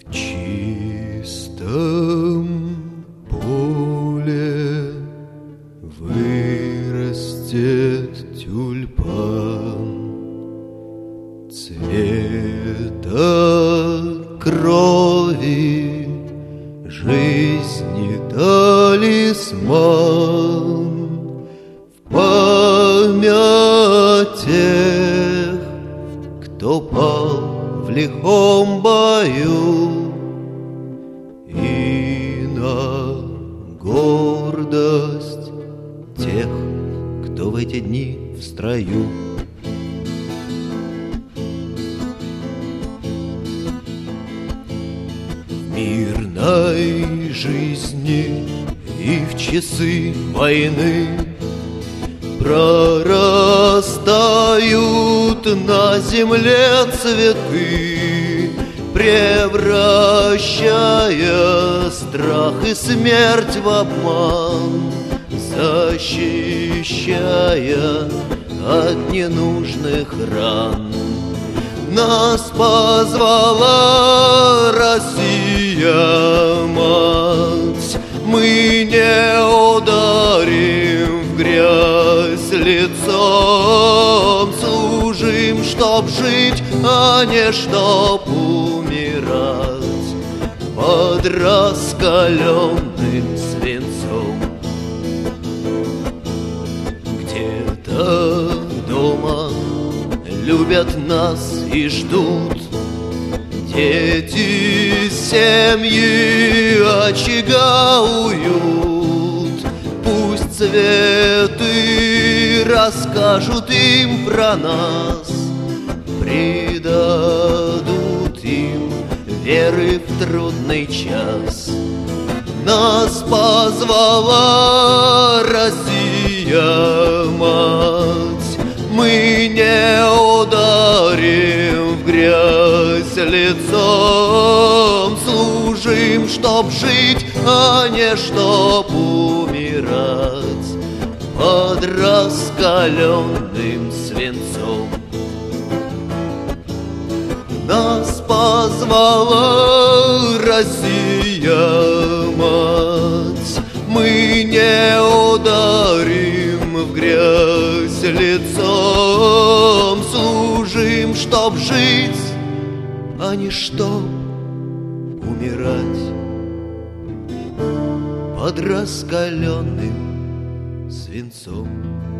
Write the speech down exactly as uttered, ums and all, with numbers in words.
В чистом поле вырастет тюльпан цвета крови, жизни талисман. В память тех, кто пал в лихом бою, и на гордость тех, кто в эти дни в строю. В мирной жизни и в часы войны прорастают на земле цветы, превращая страх и смерть в обман, защищая от ненужных ран. Нас позвала Россия, мать, мы не ударим в грязь лицом, служим, чтоб жить, а не чтоб умирать под раскаленным свинцом. Где-то дома любят нас и ждут дети, семьи, очага, уют. Пусть цветы расскажут им про нас, придадут им веры в трудный час. Нас позвала Россия, мать, мы не ударим в грязь лицом, служим, чтоб жить, а не чтоб умирать под раскаленным свинцом. Нас позвала Россия, мать, мы не ударим в грязь лицом, служим, чтоб жить, а не чтоб умирать под раскаленным свинцом.